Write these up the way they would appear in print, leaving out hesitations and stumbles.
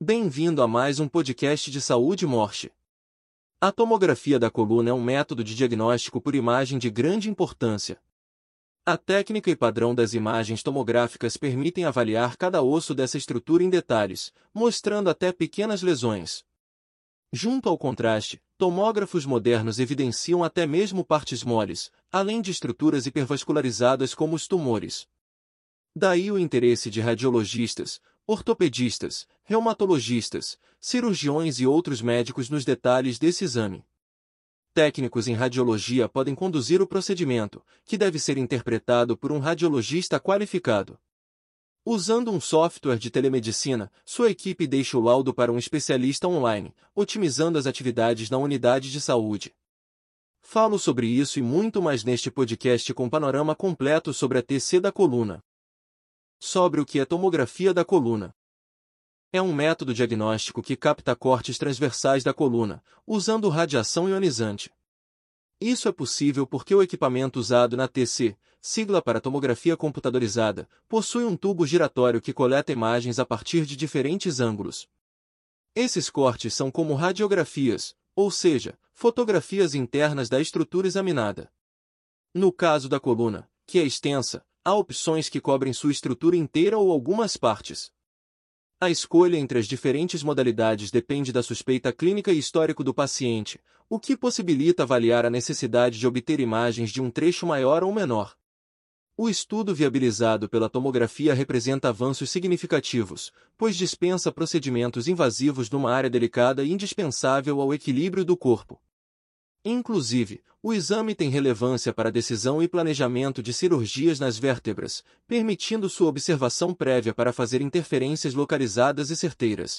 Bem-vindo a mais um podcast de saúde Morse. A tomografia da coluna é um método de diagnóstico por imagem de grande importância. A técnica e padrão das imagens tomográficas permitem avaliar cada osso dessa estrutura em detalhes, mostrando até pequenas lesões. Junto ao contraste, tomógrafos modernos evidenciam até mesmo partes moles, além de estruturas hipervascularizadas como os tumores. Daí o interesse de radiologistas, ortopedistas, reumatologistas, cirurgiões e outros médicos nos detalhes desse exame. Técnicos em radiologia podem conduzir o procedimento, que deve ser interpretado por um radiologista qualificado. Usando um software de telemedicina, sua equipe deixa o laudo para um especialista online, otimizando as atividades na unidade de saúde. Falo sobre isso e muito mais neste podcast com panorama completo sobre a TC da coluna. Sobre o que é tomografia da coluna. É um método diagnóstico que capta cortes transversais da coluna, usando radiação ionizante. Isso é possível porque o equipamento usado na TC, sigla para tomografia computadorizada, possui um tubo giratório que coleta imagens a partir de diferentes ângulos. Esses cortes são como radiografias, ou seja, fotografias internas da estrutura examinada. No caso da coluna, que é extensa, há opções que cobrem sua estrutura inteira ou algumas partes. A escolha entre as diferentes modalidades depende da suspeita clínica e histórico do paciente, o que possibilita avaliar a necessidade de obter imagens de um trecho maior ou menor. O estudo viabilizado pela tomografia representa avanços significativos, pois dispensa procedimentos invasivos numa área delicada e indispensável ao equilíbrio do corpo. Inclusive, o exame tem relevância para a decisão e planejamento de cirurgias nas vértebras, permitindo sua observação prévia para fazer interferências localizadas e certeiras.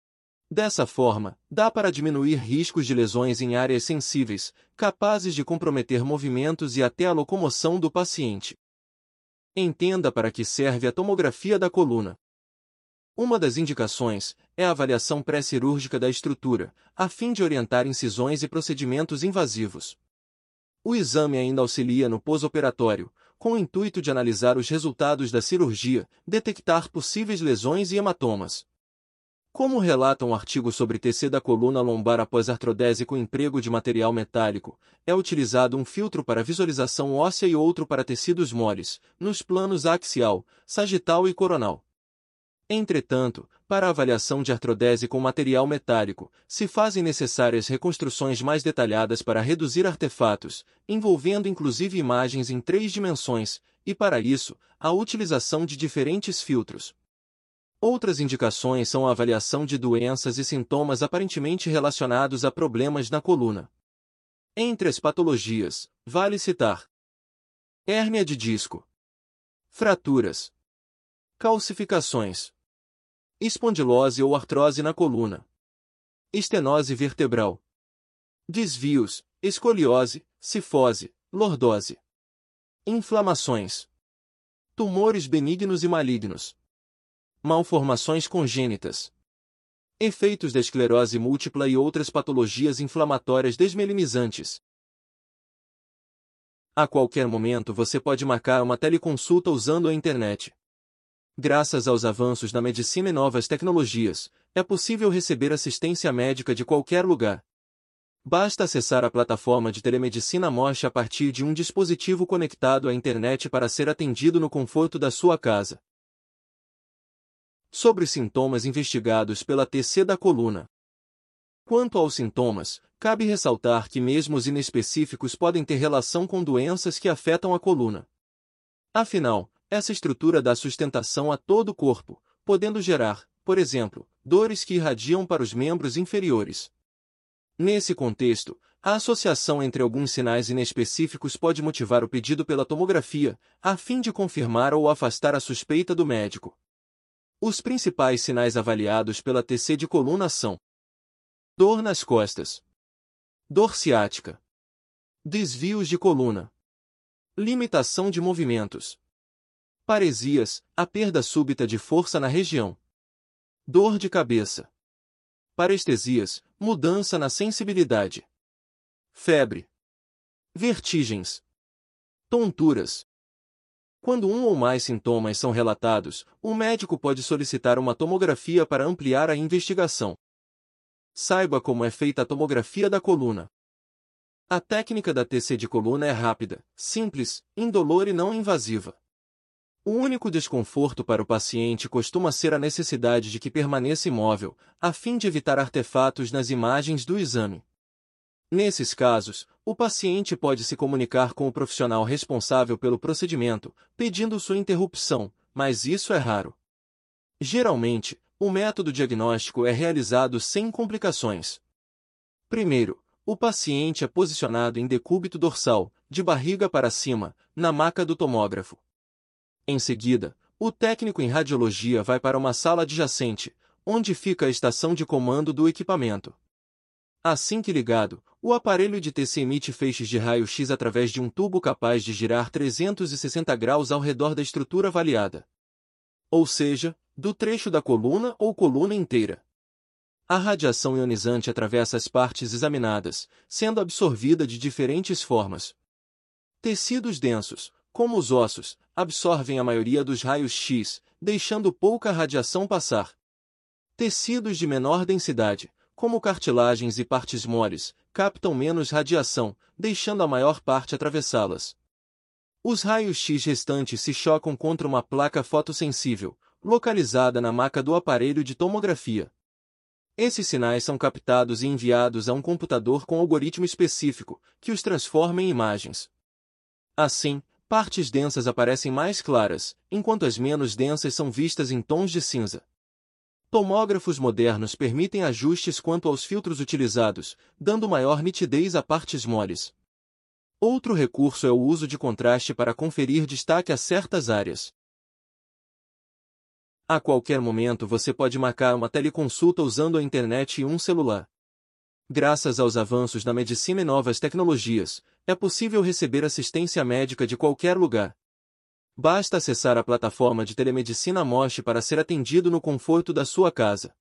Dessa forma, dá para diminuir riscos de lesões em áreas sensíveis, capazes de comprometer movimentos e até a locomoção do paciente. Entenda para que serve a tomografia da coluna. Uma das indicações é a avaliação pré-cirúrgica da estrutura, a fim de orientar incisões e procedimentos invasivos. O exame ainda auxilia no pós-operatório, com o intuito de analisar os resultados da cirurgia, detectar possíveis lesões e hematomas. Como relata um artigo sobre TC da coluna lombar após artrodese com emprego de material metálico, é utilizado um filtro para visualização óssea e outro para tecidos moles, nos planos axial, sagital e coronal. Entretanto, para a avaliação de artrodese com material metálico, se fazem necessárias reconstruções mais detalhadas para reduzir artefatos, envolvendo inclusive imagens em 3 dimensões, e para isso, a utilização de diferentes filtros. Outras indicações são a avaliação de doenças e sintomas aparentemente relacionados a problemas na coluna. Entre as patologias, vale citar: hérnia de disco, fraturas, calcificações, espondilose ou artrose na coluna, estenose vertebral, desvios, escoliose, cifose, lordose, inflamações, tumores benignos e malignos, malformações congênitas, efeitos da esclerose múltipla e outras patologias inflamatórias desmelinizantes. A qualquer momento você pode marcar uma teleconsulta usando a internet. Graças aos avanços na medicina e novas tecnologias, é possível receber assistência médica de qualquer lugar. Basta acessar a plataforma de telemedicina Morse a partir de um dispositivo conectado à internet para ser atendido no conforto da sua casa. Sobre os sintomas investigados pela TC da coluna. Quanto aos sintomas, cabe ressaltar que mesmo os inespecíficos podem ter relação com doenças que afetam a coluna. Afinal, essa estrutura dá sustentação a todo o corpo, podendo gerar, por exemplo, dores que irradiam para os membros inferiores. Nesse contexto, a associação entre alguns sinais inespecíficos pode motivar o pedido pela tomografia, a fim de confirmar ou afastar a suspeita do médico. Os principais sinais avaliados pela TC de coluna são: dor nas costas, dor ciática, desvios de coluna, limitação de movimentos, paresias, a perda súbita de força na região, dor de cabeça, parestesias, mudança na sensibilidade, febre, vertigens, tonturas, Quando um ou mais sintomas são relatados, o médico pode solicitar uma tomografia para ampliar a investigação. Saiba como é feita a tomografia da coluna. A técnica da TC de coluna é rápida, simples, indolor e não invasiva. O único desconforto para o paciente costuma ser a necessidade de que permaneça imóvel, a fim de evitar artefatos nas imagens do exame. Nesses casos, o paciente pode se comunicar com o profissional responsável pelo procedimento, pedindo sua interrupção, mas isso é raro. Geralmente, o método diagnóstico é realizado sem complicações. Primeiro, o paciente é posicionado em decúbito dorsal, de barriga para cima, na maca do tomógrafo. Em seguida, o técnico em radiologia vai para uma sala adjacente, onde fica a estação de comando do equipamento. Assim que ligado, o aparelho de TC emite feixes de raio-x através de um tubo capaz de girar 360 graus ao redor da estrutura avaliada. Ou seja, do trecho da coluna ou coluna inteira. A radiação ionizante atravessa as partes examinadas, sendo absorvida de diferentes formas. Tecidos densos, como os ossos, absorvem a maioria dos raios-x, deixando pouca radiação passar. Tecidos de menor densidade, como cartilagens e partes moles, captam menos radiação, deixando a maior parte atravessá-las. Os raios-x restantes se chocam contra uma placa fotossensível, localizada na maca do aparelho de tomografia. Esses sinais são captados e enviados a um computador com algoritmo específico, que os transforma em imagens. Assim, partes densas aparecem mais claras, enquanto as menos densas são vistas em tons de cinza. Tomógrafos modernos permitem ajustes quanto aos filtros utilizados, dando maior nitidez a partes moles. Outro recurso é o uso de contraste para conferir destaque a certas áreas. A qualquer momento você pode marcar uma teleconsulta usando a internet e um celular. Graças aos avanços na medicina e novas tecnologias, é possível receber assistência médica de qualquer lugar. Basta acessar a plataforma de telemedicina Mosh para ser atendido no conforto da sua casa.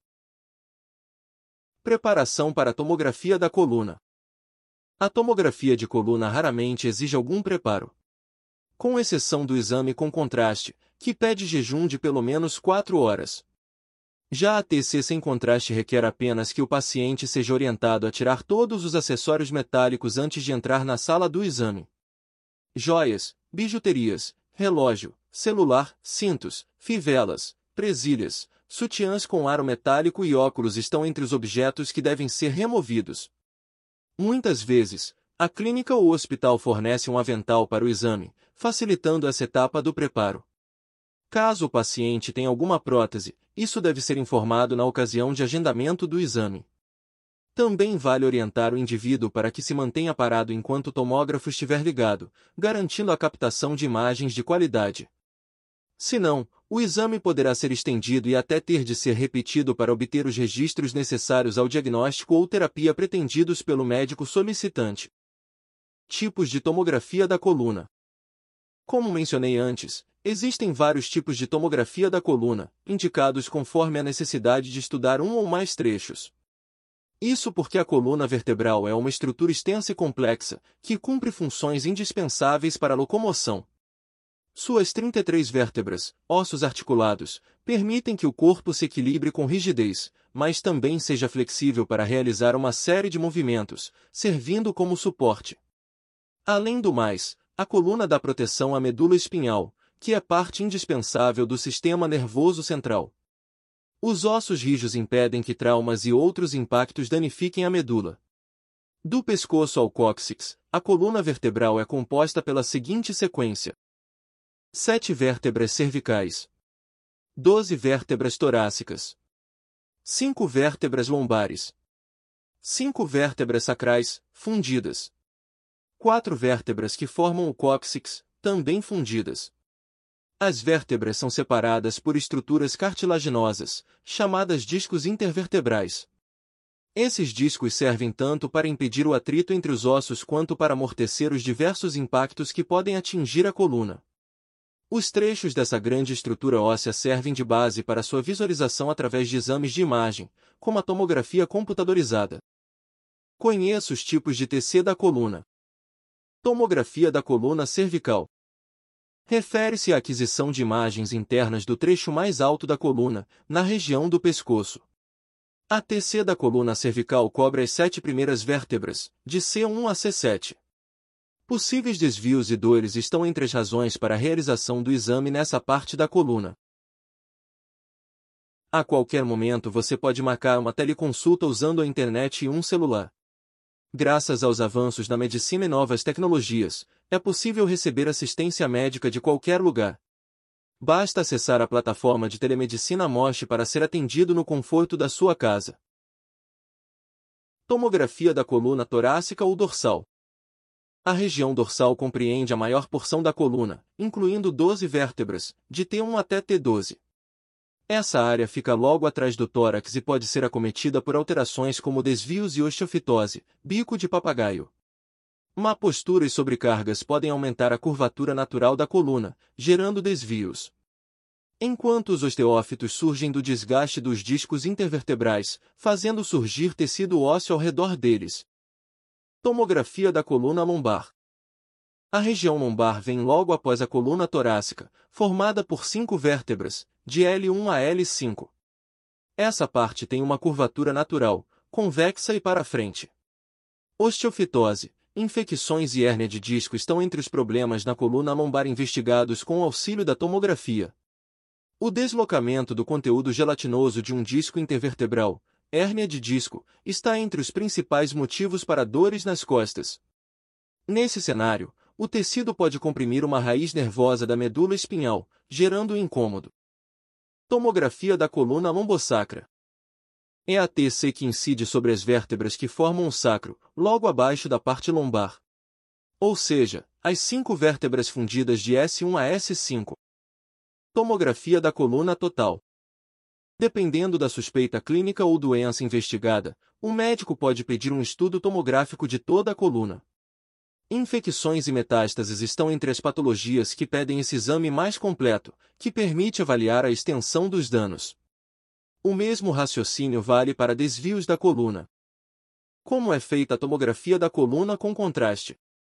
Preparação para a tomografia da coluna. A tomografia de coluna raramente exige algum preparo. Com exceção do exame com contraste, que pede jejum de pelo menos 4 horas. Já a TC sem contraste requer apenas que o paciente seja orientado a tirar todos os acessórios metálicos antes de entrar na sala do exame. Joias, bijuterias, relógio, celular, cintos, fivelas, presilhas, sutiãs com aro metálico e óculos estão entre os objetos que devem ser removidos. Muitas vezes, a clínica ou hospital fornece um avental para o exame, facilitando essa etapa do preparo. Caso o paciente tenha alguma prótese, isso deve ser informado na ocasião de agendamento do exame. Também vale orientar o indivíduo para que se mantenha parado enquanto o tomógrafo estiver ligado, garantindo a captação de imagens de qualidade. Senão, o exame poderá ser estendido e até ter de ser repetido para obter os registros necessários ao diagnóstico ou terapia pretendidos pelo médico solicitante. Tipos de tomografia da coluna. Como mencionei antes, existem vários tipos de tomografia da coluna, indicados conforme a necessidade de estudar um ou mais trechos. Isso porque a coluna vertebral é uma estrutura extensa e complexa, que cumpre funções indispensáveis para a locomoção. Suas 33 vértebras, ossos articulados, permitem que o corpo se equilibre com rigidez, mas também seja flexível para realizar uma série de movimentos, servindo como suporte. Além do mais, a coluna dá proteção à medula espinhal, que é parte indispensável do sistema nervoso central. Os ossos rijos impedem que traumas e outros impactos danifiquem a medula. Do pescoço ao cóccix, a coluna vertebral é composta pela seguinte sequência: 7 vértebras cervicais, 12 vértebras torácicas, 5 vértebras lombares, 5 vértebras sacrais, fundidas, 4 vértebras que formam o cóccix, também fundidas. As vértebras são separadas por estruturas cartilaginosas, chamadas discos intervertebrais. Esses discos servem tanto para impedir o atrito entre os ossos quanto para amortecer os diversos impactos que podem atingir a coluna. Os trechos dessa grande estrutura óssea servem de base para sua visualização através de exames de imagem, como a tomografia computadorizada. Conheça os tipos de TC da coluna. Tomografia da coluna cervical. Refere-se à aquisição de imagens internas do trecho mais alto da coluna, na região do pescoço. A TC da coluna cervical cobre as 7 primeiras vértebras, de C1 a C7. Possíveis desvios e dores estão entre as razões para a realização do exame nessa parte da coluna. A qualquer momento você pode marcar uma teleconsulta usando a internet e um celular. Graças aos avanços na medicina e novas tecnologias, é possível receber assistência médica de qualquer lugar. Basta acessar a plataforma de telemedicina Morse para ser atendido no conforto da sua casa. Tomografia da coluna torácica ou dorsal. A região dorsal compreende a maior porção da coluna, incluindo 12 vértebras, de T1 até T12. Essa área fica logo atrás do tórax e pode ser acometida por alterações como desvios e osteofitose, bico de papagaio. Má postura e sobrecargas podem aumentar a curvatura natural da coluna, gerando desvios. Enquanto os osteófitos surgem do desgaste dos discos intervertebrais, fazendo surgir tecido ósseo ao redor deles. Tomografia da coluna lombar. A região lombar vem logo após a coluna torácica, formada por 5 vértebras, de L1 a L5. Essa parte tem uma curvatura natural, convexa e para frente. Osteofitose, infecções e hérnia de disco estão entre os problemas na coluna lombar investigados com o auxílio da tomografia. O deslocamento do conteúdo gelatinoso de um disco intervertebral, hérnia de disco, está entre os principais motivos para dores nas costas. Nesse cenário, o tecido pode comprimir uma raiz nervosa da medula espinhal, gerando incômodo. Tomografia da coluna lombosacra. É a TC que incide sobre as vértebras que formam o sacro, logo abaixo da parte lombar. Ou seja, as 5 vértebras fundidas de S1 a S5. Tomografia da coluna total. Dependendo da suspeita clínica ou doença investigada, o médico pode pedir um estudo tomográfico de toda a coluna. Infecções e metástases estão entre as patologias que pedem esse exame mais completo, que permite avaliar a extensão dos danos. O mesmo raciocínio vale para desvios da coluna. Como é feita a tomografia da coluna com contraste?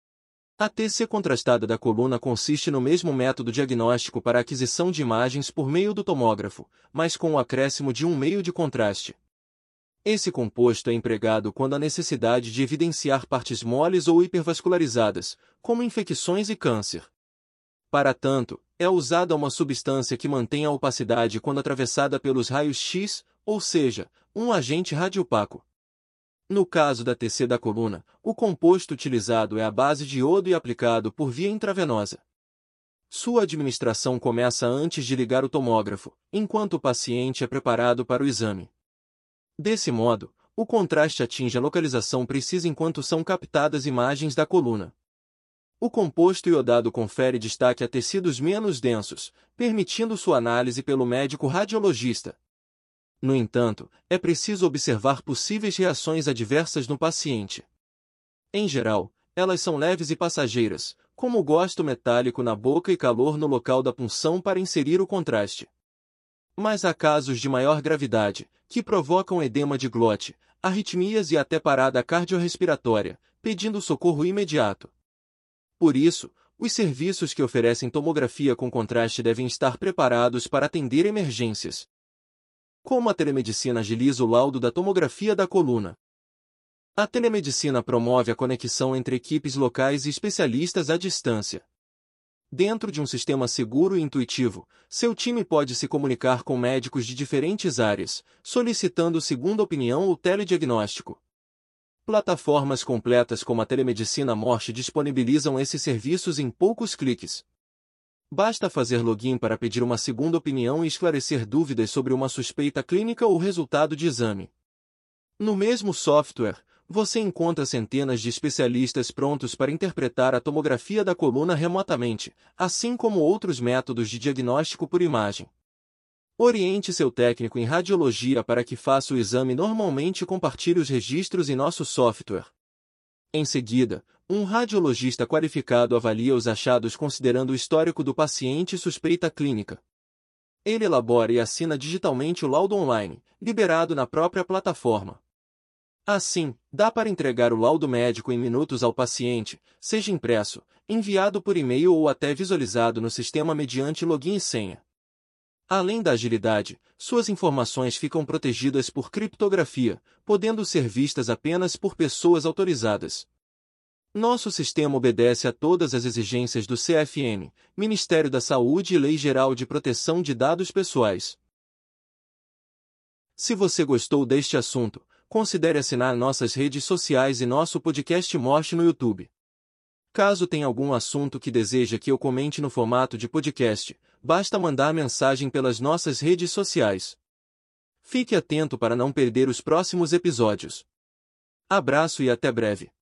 A TC contrastada da coluna consiste no mesmo método diagnóstico para a aquisição de imagens por meio do tomógrafo, mas com o acréscimo de um meio de contraste. Esse composto é empregado quando há necessidade de evidenciar partes moles ou hipervascularizadas, como infecções e câncer. Para tanto, é usada uma substância que mantém a opacidade quando atravessada pelos raios X, ou seja, um agente radiopaco. No caso da TC da coluna, o composto utilizado é a base de iodo e aplicado por via intravenosa. Sua administração começa antes de ligar o tomógrafo, enquanto o paciente é preparado para o exame. Desse modo, o contraste atinge a localização precisa enquanto são captadas imagens da coluna. O composto iodado confere destaque a tecidos menos densos, permitindo sua análise pelo médico radiologista. No entanto, é preciso observar possíveis reações adversas no paciente. Em geral, elas são leves e passageiras, como gosto metálico na boca e calor no local da punção para inserir o contraste. Mas há casos de maior gravidade, que provocam edema de glote, arritmias e até parada cardiorrespiratória, pedindo socorro imediato. Por isso, os serviços que oferecem tomografia com contraste devem estar preparados para atender emergências. Como a telemedicina agiliza o laudo da tomografia da coluna? A telemedicina promove a conexão entre equipes locais e especialistas à distância. Dentro de um sistema seguro e intuitivo, seu time pode se comunicar com médicos de diferentes áreas, solicitando segunda opinião ou telediagnóstico. Plataformas completas como a telemedicina Morse disponibilizam esses serviços em poucos cliques. Basta fazer login para pedir uma segunda opinião e esclarecer dúvidas sobre uma suspeita clínica ou resultado de exame. No mesmo software, você encontra centenas de especialistas prontos para interpretar a tomografia da coluna remotamente, assim como outros métodos de diagnóstico por imagem. Oriente seu técnico em radiologia para que faça o exame normalmente e compartilhe os registros em nosso software. Em seguida, um radiologista qualificado avalia os achados considerando o histórico do paciente e suspeita clínica. Ele elabora e assina digitalmente o laudo online, liberado na própria plataforma. Assim, dá para entregar o laudo médico em minutos ao paciente, seja impresso, enviado por e-mail ou até visualizado no sistema mediante login e senha. Além da agilidade, suas informações ficam protegidas por criptografia, podendo ser vistas apenas por pessoas autorizadas. Nosso sistema obedece a todas as exigências do CFM, Ministério da Saúde e Lei Geral de Proteção de Dados Pessoais. Se você gostou deste assunto, considere assinar nossas redes sociais e nosso podcast Morte no YouTube. Caso tenha algum assunto que deseja que eu comente no formato de podcast, basta mandar mensagem pelas nossas redes sociais. Fique atento para não perder os próximos episódios. Abraço e até breve.